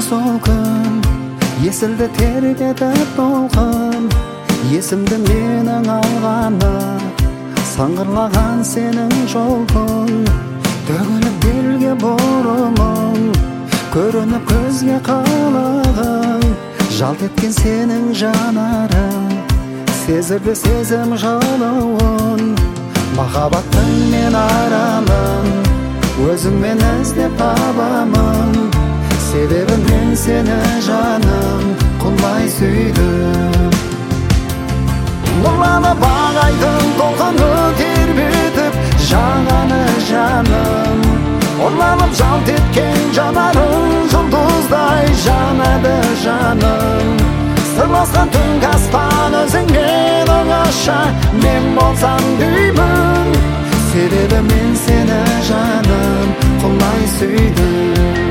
сол күн есілді тербетіп толқын, есімді менің алғаны сыңғырлаған сенің жолың, төгіліп белге бұрымың, көрініп көзге қылығың, жалт еткен сенің жанарың, сезілді сезім жалауын, махаббаттың мен арамын, өзіңмен іздеп табамын, себебі мен сені жаным құлай сүйдім. Нұрланып ағайдың толқыны тербетіп жағаны жаным, орланып жалт еткен жанарың жұлдыздай жанады жаным, сырласқан түнгі аспан өзіңмен оңаша мен болсам деймін, себебі мен сені жаным құлай сүйдім,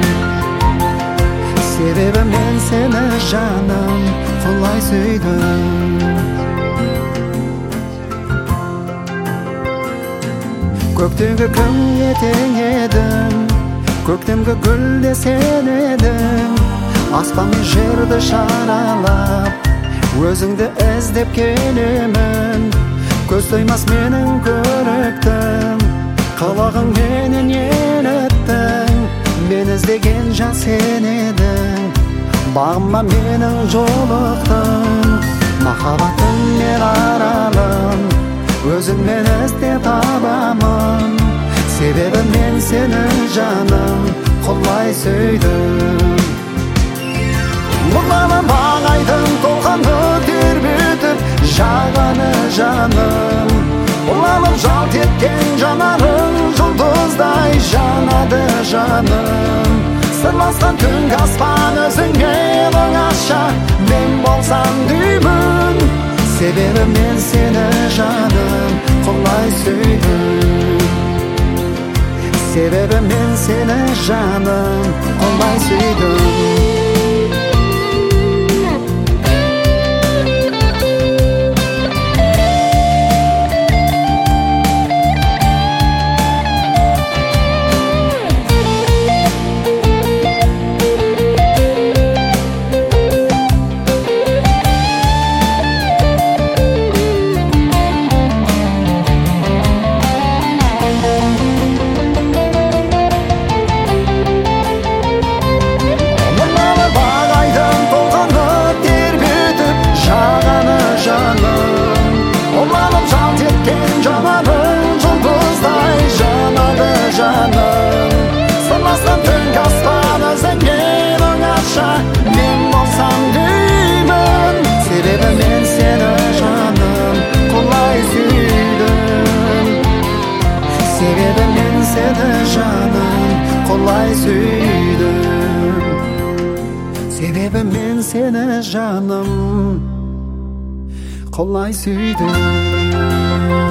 себебі мен сені жаным құлай сүйдім. Көктегі күнге тең едің, көктемгі гүлде сен едің, аспан мен жерді шаралап өзіңді іздеп келемін, көз тоймас менің көріктім, қылығың менен еліттің, мен іздеген жан сен едің, бағыма менің жолықтың, махаббаттың мен аралым, өзіңмен іздеп табамын, себебі мен сені жаным құлай сүйдім. Нұрланып ағайдың толқыны тербетіп жағаны жаным, ұрланып жалт еткен жанарың жұлдыздай жанады жаным, сырласқан түнгі аспан өзіңмен оңаша мен болсам деймін, себебі мен сені жаным құлай сүйдім, себебі мен сені жаным құлай сүйдім. Себебі мен сені жаным құлай сүйдім, себебі мен сені жаным құлай сүйдім.